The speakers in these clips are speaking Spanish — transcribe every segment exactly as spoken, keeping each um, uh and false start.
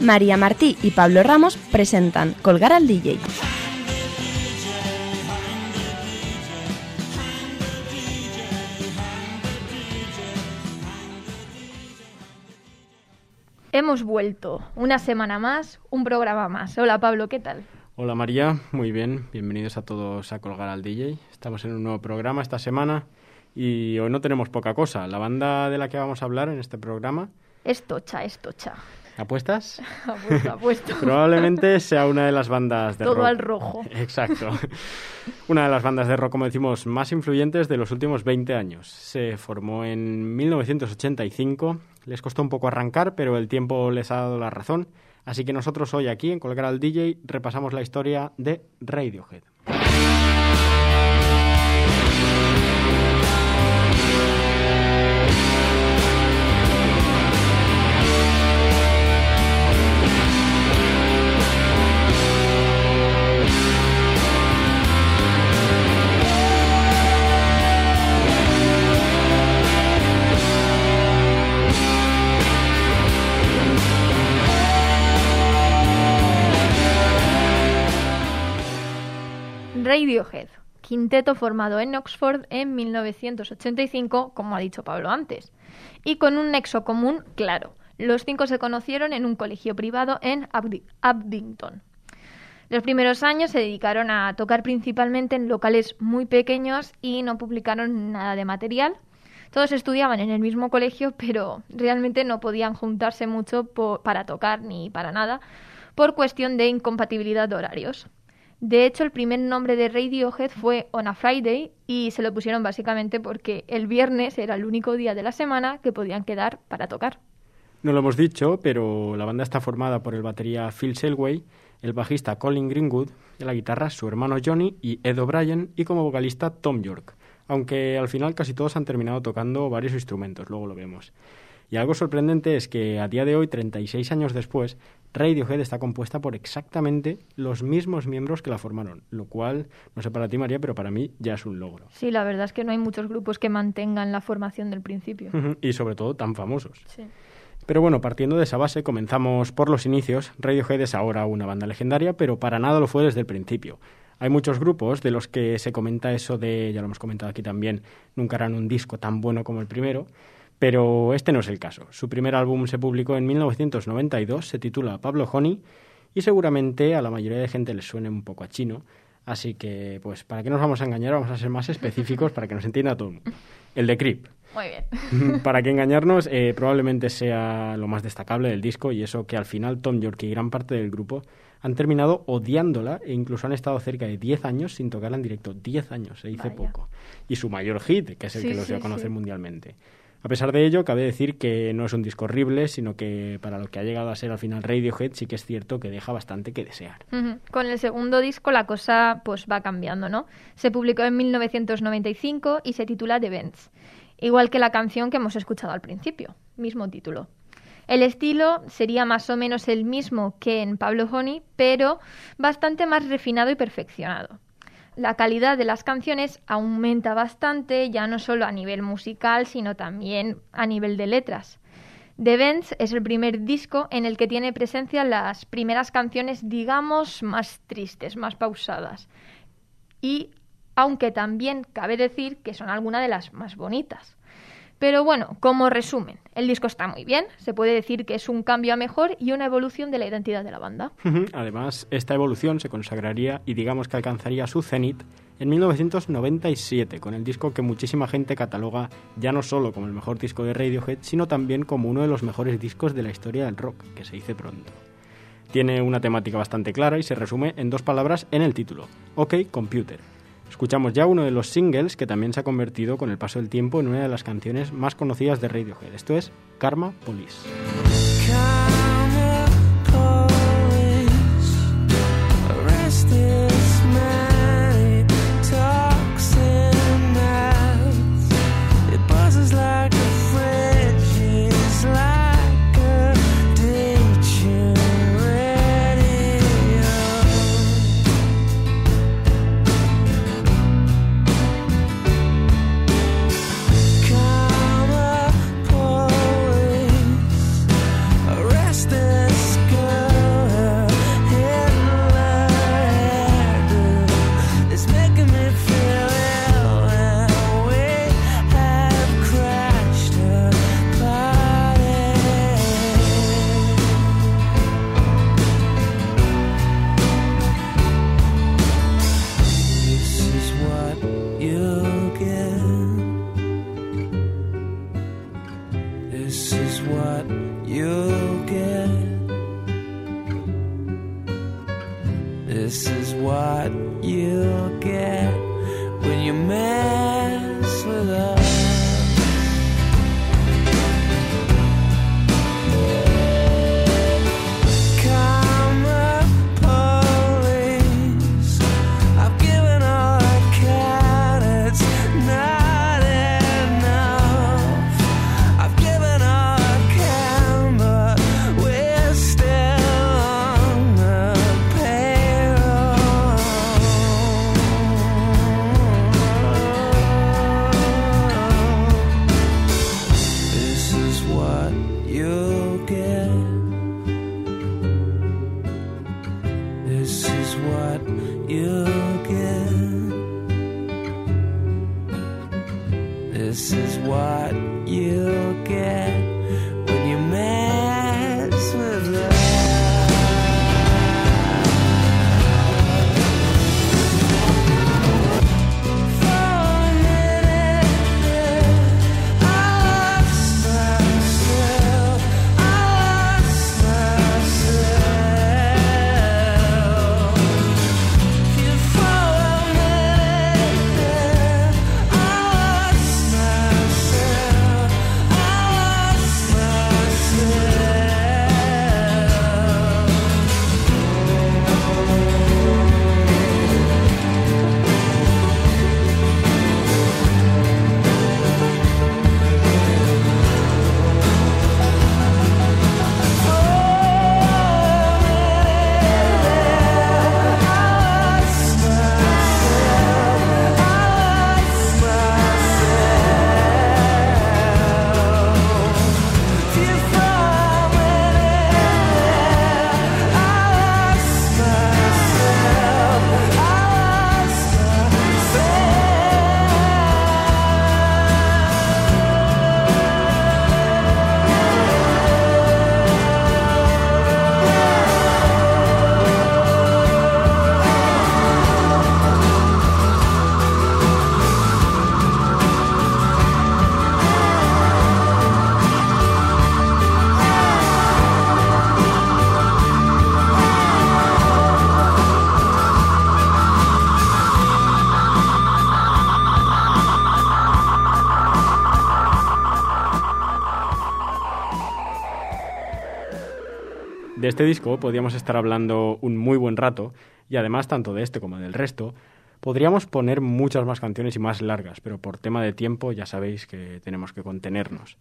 María Martí y Pablo Ramos presentan Colgar al D J. Hemos vuelto, una semana más, un programa más. Hola Pablo, ¿qué tal? Hola María, muy bien, bienvenidos a todos a Colgar al D J. Estamos en un nuevo programa esta semana y hoy no tenemos poca cosa. La banda de la que vamos a hablar en este programa... Es tocha, es tocha. ¿Apuestas? Apuesto, apuesto. Probablemente sea una de las bandas de Todo rock. al rojo. Exacto. Una de las bandas de rock, como decimos, más influyentes de los últimos veinte años. Se formó en mil novecientos ochenta y cinco. Les costó un poco arrancar, pero el tiempo les ha dado la razón. Así que nosotros hoy aquí, en Colgar al D J, repasamos la historia de Radiohead. Radiohead, quinteto formado en Oxford en mil novecientos ochenta y cinco, como ha dicho Pablo antes, y con un nexo común claro. Los cinco se conocieron en un colegio privado en Abdi- Abingdon. Los primeros años se dedicaron a tocar principalmente en locales muy pequeños y no publicaron nada de material. Todos estudiaban en el mismo colegio, pero realmente no podían juntarse mucho po- para tocar ni para nada, por cuestión de incompatibilidad de horarios. De hecho, el primer nombre de Radiohead fue On a Friday y se lo pusieron básicamente porque el viernes era el único día de la semana que podían quedar para tocar. No lo hemos dicho, pero la banda está formada por el batería Phil Selway, el bajista Colin Greenwood, en la guitarra su hermano Johnny y Ed O'Brien, y como vocalista Tom York, aunque al final casi todos han terminado tocando varios instrumentos, luego lo vemos. Y algo sorprendente es que a día de hoy, treinta y seis años después, Radiohead está compuesta por exactamente los mismos miembros que la formaron, lo cual, no sé para ti María, pero para mí ya es un logro. Sí, la verdad es que no hay muchos grupos que mantengan la formación del principio. Y sobre todo tan famosos. Sí. Pero bueno, partiendo de esa base, comenzamos por los inicios. Radiohead es ahora una banda legendaria, pero para nada lo fue desde el principio. Hay muchos grupos de los que se comenta eso de, ya lo hemos comentado aquí también, nunca harán un disco tan bueno como el primero, pero este no es el caso. Su primer álbum se publicó en mil novecientos noventa y dos, se titula Pablo Honey, y seguramente a la mayoría de gente les suene un poco a chino, así que, pues, ¿para qué nos vamos a engañar? Vamos a ser más específicos para que nos entienda todo el mundo. El de Creep. Muy bien. Para que engañarnos, eh, probablemente sea lo más destacable del disco, y eso que al final Tom York y gran parte del grupo han terminado odiándola e incluso han estado cerca de diez años sin tocarla en directo. diez años, se dice Vaya. Poco. Y su mayor hit, que es el Sí, que los sí, dio a conocer sí. mundialmente. A pesar de ello, cabe decir que no es un disco horrible, sino que para lo que ha llegado a ser al final Radiohead, sí que es cierto que deja bastante que desear. Ujú. Con el segundo disco la cosa pues va cambiando, ¿no? Se publicó en mil novecientos noventa y cinco y se titula The Bends, igual que la canción que hemos escuchado al principio, mismo título. El estilo sería más o menos el mismo que en Pablo Honey, pero bastante más refinado y perfeccionado. La calidad de las canciones aumenta bastante, ya no solo a nivel musical, sino también a nivel de letras. The Bends es el primer disco en el que tiene presencia las primeras canciones, digamos, más tristes, más pausadas. Y aunque también cabe decir que son algunas de las más bonitas. Pero bueno, como resumen, el disco está muy bien, se puede decir que es un cambio a mejor y una evolución de la identidad de la banda. Además, esta evolución se consagraría y digamos que alcanzaría su cenit en mil novecientos noventa y siete, con el disco que muchísima gente cataloga ya no solo como el mejor disco de Radiohead, sino también como uno de los mejores discos de la historia del rock, que se dice pronto. Tiene una temática bastante clara y se resume en dos palabras en el título: OK Computer. Escuchamos ya uno de los singles que también se ha convertido con el paso del tiempo en una de las canciones más conocidas de Radiohead. Esto es Karma Police. This is what you get when you mess with love. De este disco podríamos estar hablando un muy buen rato, y además tanto de este como del resto, podríamos poner muchas más canciones y más largas, pero por tema de tiempo ya sabéis que tenemos que contenernos.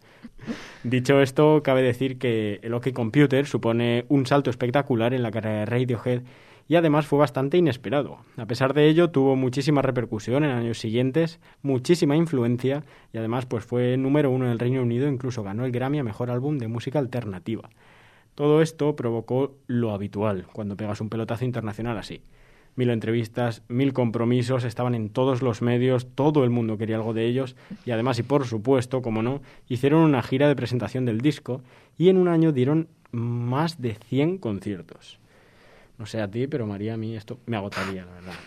Dicho esto, cabe decir que el OK Computer supone un salto espectacular en la carrera de Radiohead y además fue bastante inesperado. A pesar de ello, tuvo muchísima repercusión en años siguientes, muchísima influencia y además pues fue número uno en el Reino Unido, incluso ganó el Grammy a Mejor Álbum de Música Alternativa. Todo esto provocó lo habitual cuando pegas un pelotazo internacional así. Mil entrevistas, mil compromisos, estaban en todos los medios, todo el mundo quería algo de ellos y además, y por supuesto, como no, hicieron una gira de presentación del disco y en un año dieron más de cien conciertos. No sé a ti, pero María, a mí esto me agotaría, la verdad.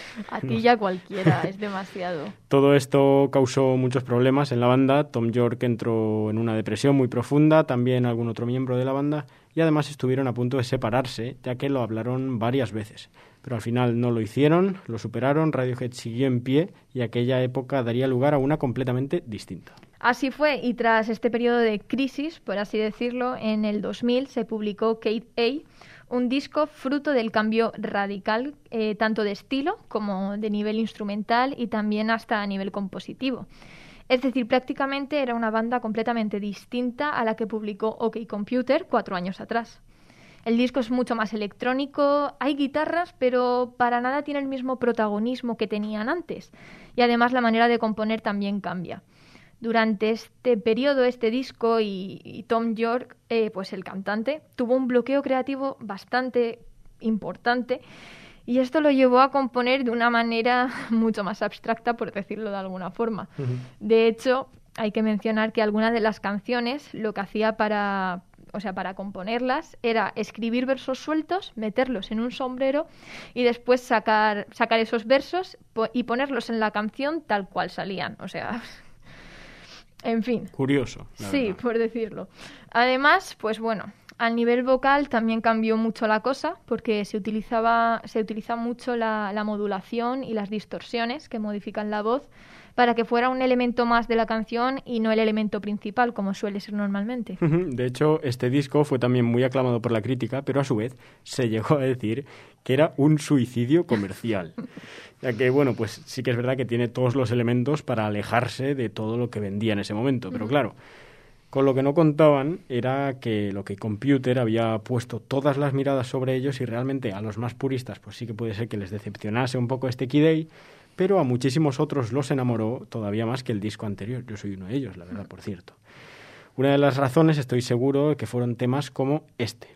A ti ya cualquiera, es demasiado. Todo esto causó muchos problemas en la banda. Tom York entró en una depresión muy profunda, también algún otro miembro de la banda, y además estuvieron a punto de separarse, ya que lo hablaron varias veces. Pero al final no lo hicieron, lo superaron, Radiohead siguió en pie y aquella época daría lugar a una completamente distinta. Así fue, y tras este periodo de crisis, por así decirlo, en el dos mil se publicó Kate A, un disco fruto del cambio radical, eh, tanto de estilo como de nivel instrumental y también hasta a nivel compositivo. Es decir, prácticamente era una banda completamente distinta a la que publicó OK Computer cuatro años atrás. El disco es mucho más electrónico, hay guitarras, pero para nada tiene el mismo protagonismo que tenían antes. Y además la manera de componer también cambia. Durante este periodo, este disco y, y Tom York, eh, pues el cantante, tuvo un bloqueo creativo bastante importante y esto lo llevó a componer de una manera mucho más abstracta, por decirlo de alguna forma. Uh-huh. De hecho, hay que mencionar que algunas de las canciones lo que hacía para, o sea, para componerlas era escribir versos sueltos, meterlos en un sombrero y después sacar, sacar esos versos po- y ponerlos en la canción tal cual salían. O sea... En fin. Curioso. Sí, verdad. Por decirlo. Además, pues bueno, al nivel vocal también cambió mucho la cosa porque se utilizaba, se utiliza mucho la, la modulación y las distorsiones que modifican la voz para que fuera un elemento más de la canción y no el elemento principal, como suele ser normalmente. De hecho, este disco fue también muy aclamado por la crítica, pero a su vez se llegó a decir que era un suicidio comercial. Ya que, bueno, pues sí que es verdad que tiene todos los elementos para alejarse de todo lo que vendía en ese momento. Pero claro, con lo que no contaban era que lo que Computer había puesto todas las miradas sobre ellos y realmente a los más puristas pues sí que puede ser que les decepcionase un poco este Kid A, pero a muchísimos otros los enamoró todavía más que el disco anterior. Yo soy uno de ellos, la verdad, por cierto. Una de las razones, estoy seguro, que fueron temas como este.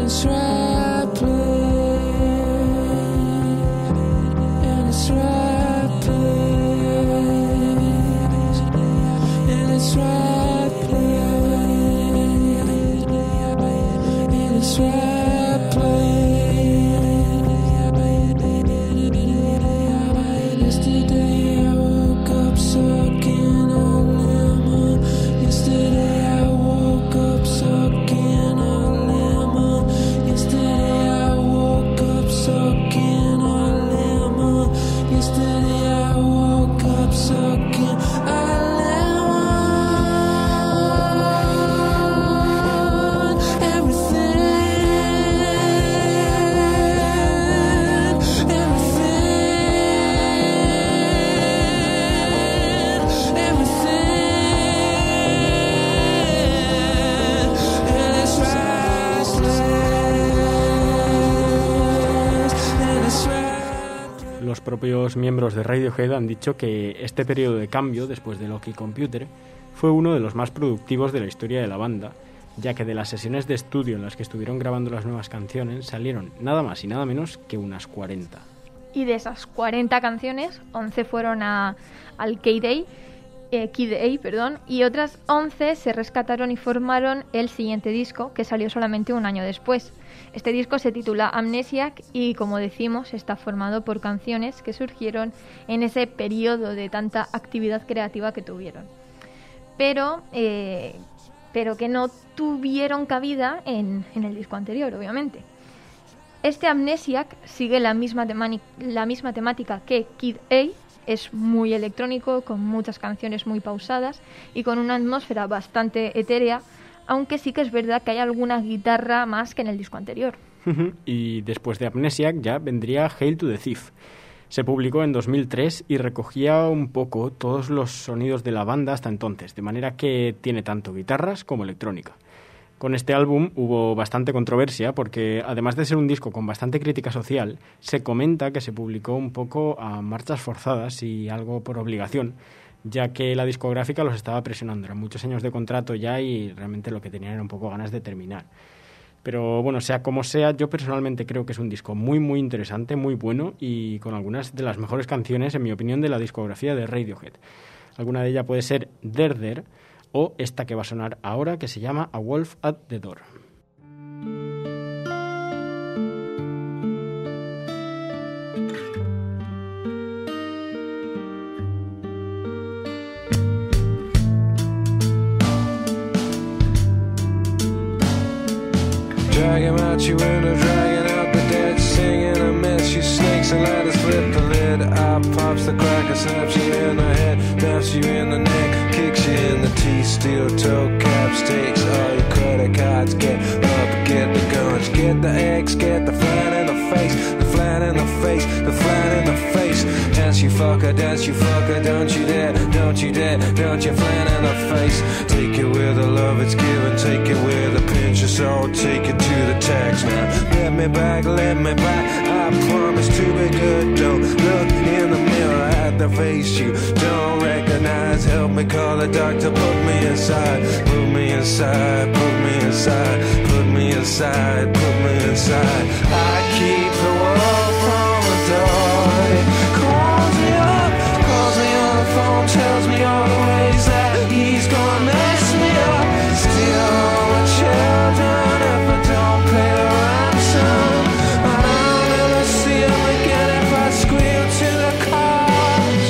it's right place, in its right place, in its right place, in its right place. Yesterday I woke up sucking a lemon. Yesterday I woke up sucking a lemon. Yesterday I woke up sucking a lemon. Yesterday I woke up sucking a lemon. Everything, everything, everything, and it's restless, and it's restless. Los propios miembros de Radiohead han dicho que este periodo de cambio, después de OK Computer, fue uno de los más productivos de la historia de la banda, ya que de las sesiones de estudio en las que estuvieron grabando las nuevas canciones salieron nada más y nada menos que unas cuarenta. Y de esas cuarenta canciones, once fueron a, al K-Day, eh, Kid A, perdón, y otras once se rescataron y formaron el siguiente disco, que salió solamente un año después. Este disco se titula Amnesiac y, como decimos, está formado por canciones que surgieron en ese periodo de tanta actividad creativa que tuvieron, pero, eh, pero que no tuvieron cabida en, en el disco anterior, obviamente. Este Amnesiac sigue la misma, temani- la misma temática que Kid A, es muy electrónico, con muchas canciones muy pausadas y con una atmósfera bastante etérea, aunque sí que es verdad que hay alguna guitarra más que en el disco anterior. Y después de Amnesiac ya vendría Hail to the Thief. Se publicó en dos mil tres y recogía un poco todos los sonidos de la banda hasta entonces, de manera que tiene tanto guitarras como electrónica. Con este álbum hubo bastante controversia porque, además de ser un disco con bastante crítica social, se comenta que se publicó un poco a marchas forzadas y algo por obligación, ya que la discográfica los estaba presionando. Eran muchos años de contrato ya y realmente lo que tenían era un poco ganas de terminar. Pero bueno, sea como sea, yo personalmente creo que es un disco muy muy interesante, muy bueno y con algunas de las mejores canciones, en mi opinión, de la discografía de Radiohead. Alguna de ellas puede ser Der Der o esta que va a sonar ahora, que se llama A Wolf at the Door. Dragging out you window, dragging out the dead, singing a mess. You snakes and ladders, flip the lid. Eye pops the cracker, snaps you in the head, snaps you in the neck, kicks you in the teeth. Steel toe caps, takes all your credit cards. Get up, get the guns, get the eggs, get the flat in the face, the flat in the face, the flat in the face. Dance you fucker, dance you fucker, don't you dare, don't you dare, don't you flat in the face. Take it with the love it's given, take it with a pinch of salt, take it to the tax now. Let me back, let me back, I promise to be good. Don't look in the mirror at the face you don't recognize. Help me call the doctor, put me inside, put me inside, put me inside, put me inside, put me inside. I keep the world from the door. It calls me up, calls me on the phone, tells me all the ways that he's gonna mess me up. Still the children if I don't pay the ransom. I don't ever see him again if I squeal to the cops.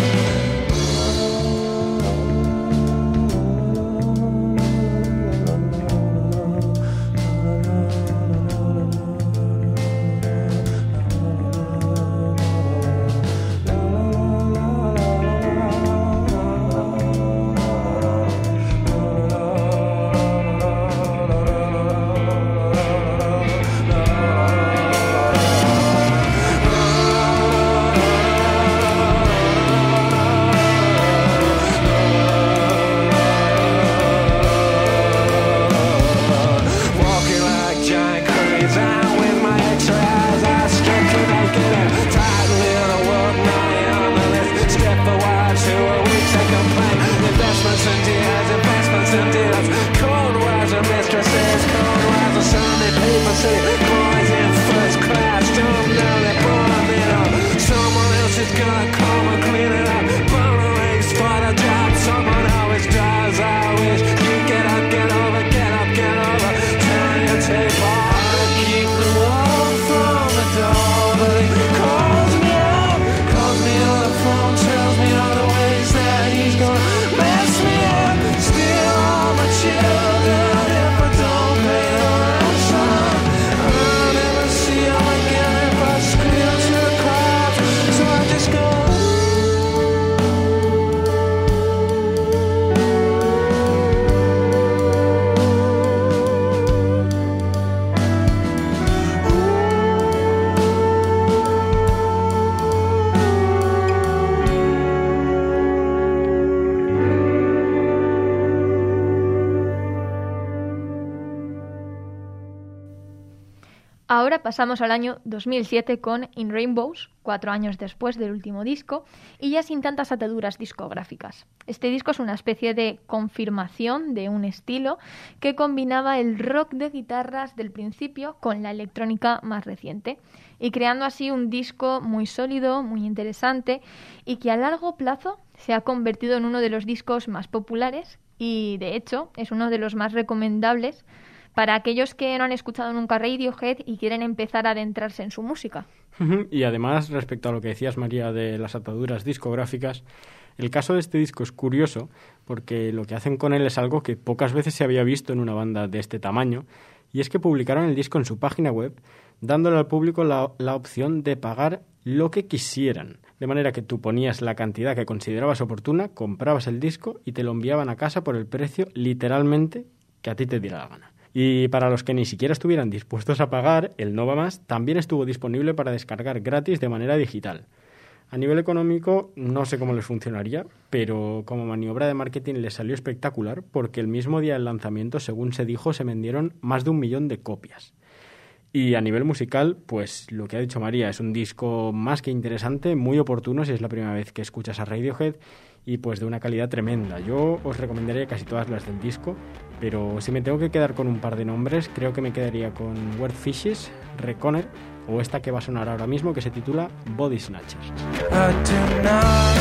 Ahora pasamos al año dos mil siete con In Rainbows, cuatro años después del último disco, y ya sin tantas ataduras discográficas. Este disco es una especie de confirmación de un estilo que combinaba el rock de guitarras del principio con la electrónica más reciente, y creando así un disco muy sólido, muy interesante, y que a largo plazo se ha convertido en uno de los discos más populares y, de hecho, es uno de los más recomendables para aquellos que no han escuchado nunca Radiohead y quieren empezar a adentrarse en su música. Y además, respecto a lo que decías, María, de las ataduras discográficas, el caso de este disco es curioso porque lo que hacen con él es algo que pocas veces se había visto en una banda de este tamaño, y es que publicaron el disco en su página web, dándole al público la, la opción de pagar lo que quisieran. De manera que tú ponías la cantidad que considerabas oportuna, comprabas el disco y te lo enviaban a casa por el precio, literalmente, que a ti te diera la gana. Y para los que ni siquiera estuvieran dispuestos a pagar, el No Va Más también estuvo disponible para descargar gratis de manera digital. A nivel económico no sé cómo les funcionaría, pero como maniobra de marketing les salió espectacular porque el mismo día del lanzamiento, según se dijo, se vendieron más de un millón de copias. Y a nivel musical, pues lo que ha dicho María, es un disco más que interesante, muy oportuno si es la primera vez que escuchas a Radiohead y pues de una calidad tremenda. Yo os recomendaría casi todas las del disco, pero si me tengo que quedar con un par de nombres, creo que me quedaría con Weird Fishes, Reconer o esta que va a sonar ahora mismo que se titula Body Snatchers. I do not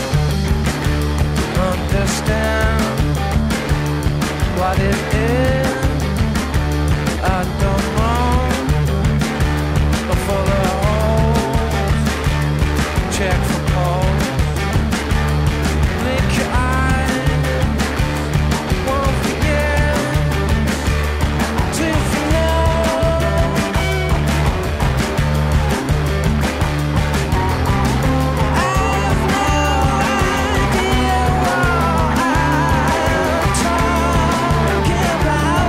understand what it is. I don't know. For the holes, check for holes. Blink your eyes, won't forget to know. I've no idea what I'm talking about.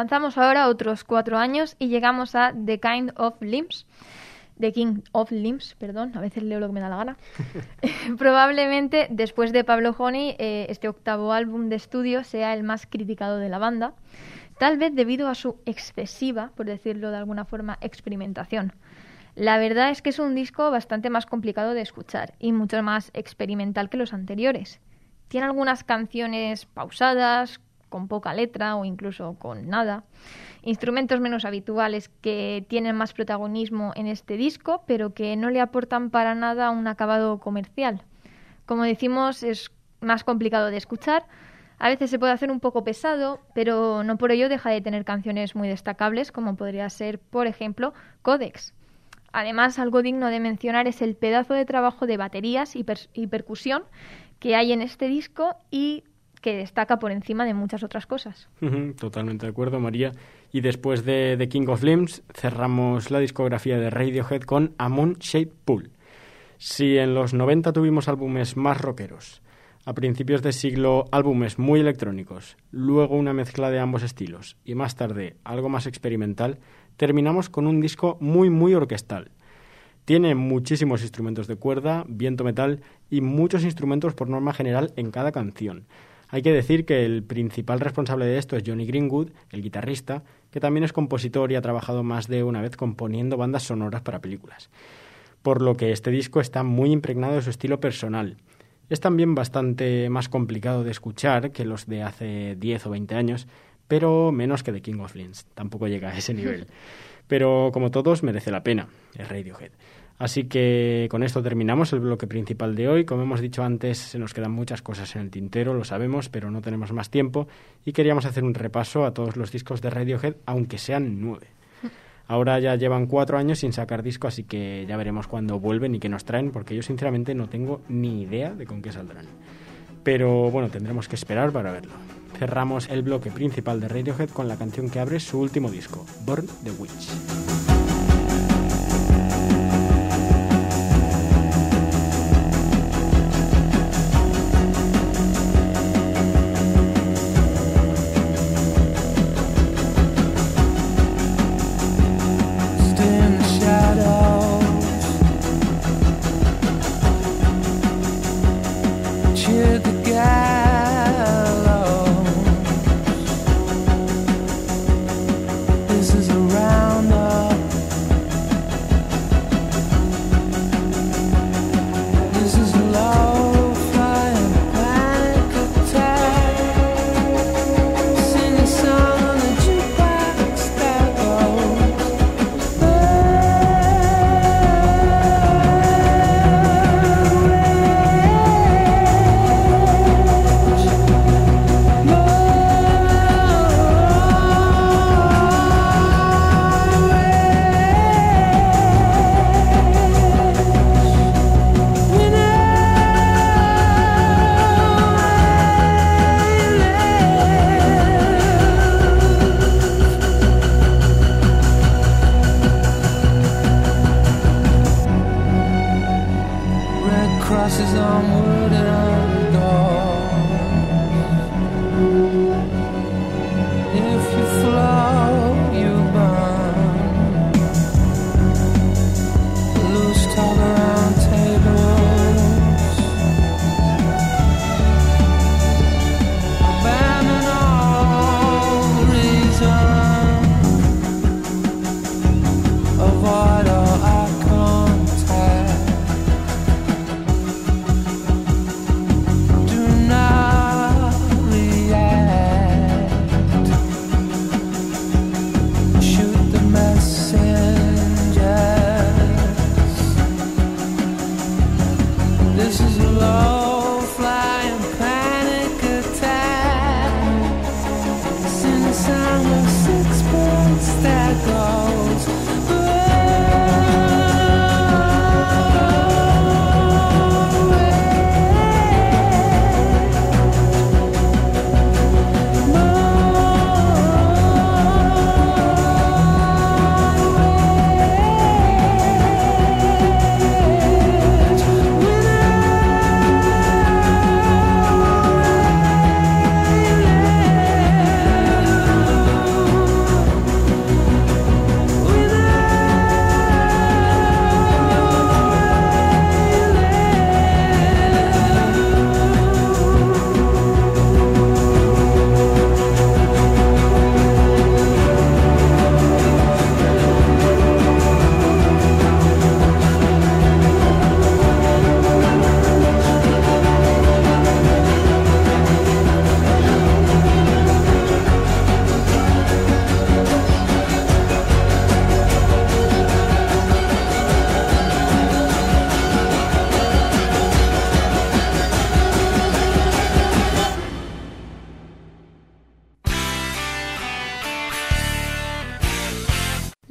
Avanzamos ahora otros cuatro años y llegamos a The Kind of Limbs. The King of Limbs, perdón, a veces leo lo que me da la gana. Probablemente, después de Pablo Honey, eh, este octavo álbum de estudio sea el más criticado de la banda, tal vez debido a su excesiva, por decirlo de alguna forma, experimentación. La verdad es que es un disco bastante más complicado de escuchar y mucho más experimental que los anteriores. Tiene algunas canciones pausadas, con poca letra o incluso con nada. Instrumentos menos habituales que tienen más protagonismo en este disco, pero que no le aportan para nada un acabado comercial. Como decimos, es más complicado de escuchar. A veces se puede hacer un poco pesado, pero no por ello deja de tener canciones muy destacables, como podría ser, por ejemplo, Codex. Además, algo digno de mencionar es el pedazo de trabajo de baterías y, per y percusión que hay en este disco y que destaca por encima de muchas otras cosas. Totalmente de acuerdo, María. Y después de The King of Limbs cerramos la discografía de Radiohead con A Moon Shaped Pool. Si en los noventa tuvimos álbumes más rockeros, a principios de siglo álbumes muy electrónicos, luego una mezcla de ambos estilos y más tarde algo más experimental, terminamos con un disco muy muy orquestal. Tiene muchísimos instrumentos de cuerda, viento metal y muchos instrumentos por norma general en cada canción. Hay que decir que el principal responsable de esto es Jonny Greenwood, el guitarrista, que también es compositor y ha trabajado más de una vez componiendo bandas sonoras para películas. Por lo que este disco está muy impregnado de su estilo personal. Es también bastante más complicado de escuchar que los de hace diez o veinte años, pero menos que The King of Limbs. Tampoco llega a ese nivel. Pero como todos merece la pena, es Radiohead. Así que con esto terminamos el bloque principal de hoy. Como hemos dicho antes, se nos quedan muchas cosas en el tintero, lo sabemos, pero no tenemos más tiempo y queríamos hacer un repaso a todos los discos de Radiohead, aunque sean nueve. Ahora ya llevan cuatro años sin sacar disco, así que ya veremos cuándo vuelven y qué nos traen, porque yo sinceramente no tengo ni idea de con qué saldrán. Pero bueno, tendremos que esperar para verlo. Cerramos el bloque principal de Radiohead con la canción que abre su último disco, Burn the Witch.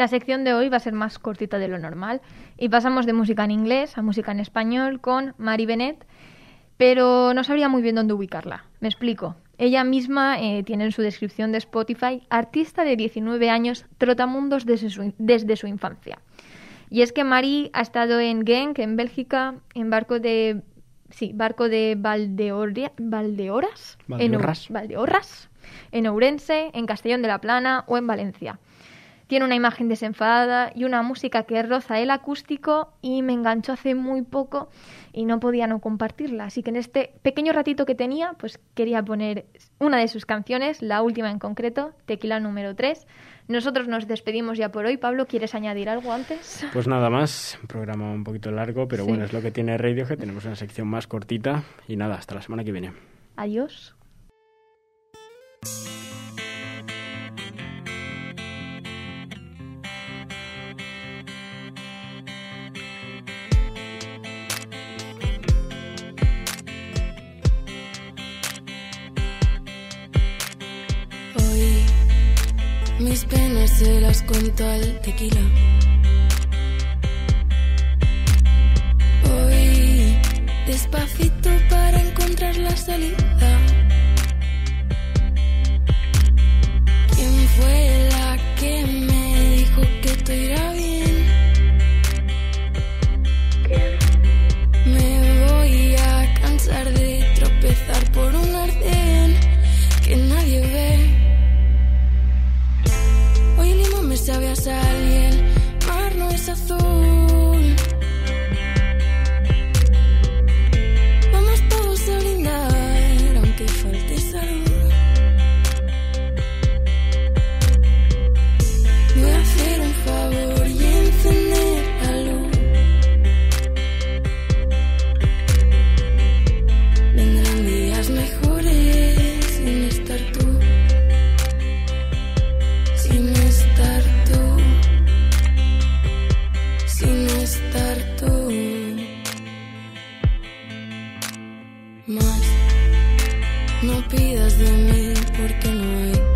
La sección de hoy va a ser más cortita de lo normal y pasamos de música en inglés a música en español con Mari Bennett, pero no sabría muy bien dónde ubicarla. Me explico. Ella misma eh, tiene en su descripción de Spotify artista de diecinueve años, trotamundos desde su, desde su infancia. Y es que Mari ha estado en Genk, en Bélgica, en barco de sí, barco de Valdeoria, Valdeoras, Valdeorras. En, Valdeorras, en Ourense, en Castellón de la Plana o en Valencia. Tiene una imagen desenfadada y una música que roza el acústico y me enganchó hace muy poco y no podía no compartirla. Así que en este pequeño ratito que tenía, pues quería poner una de sus canciones, la última en concreto, Tequila número tres. Nosotros nos despedimos ya por hoy. Pablo, ¿quieres añadir algo antes? Pues nada más, un programa un poquito largo, pero Sí. bueno, es lo que tiene Radiohead. Tenemos una sección más cortita y nada, hasta la semana que viene. Adiós. Hoy mis penas se las cuento al tequila. Hoy despacito para encontrar la salida. ¿Quién fue la que me dijo que todo irá bien? Me voy a cansar de tropezar por un arcén que nadie ve. Hoy el limón me sabe a sal y el mar no es azul. Vamos todos a brindar, aunque falte salud. Voy a hacer un favor y encender la luz. Vendrán días mejores sin estar tú. Sin estar tú, sin estar tú. Más no pidas de mí porque no hay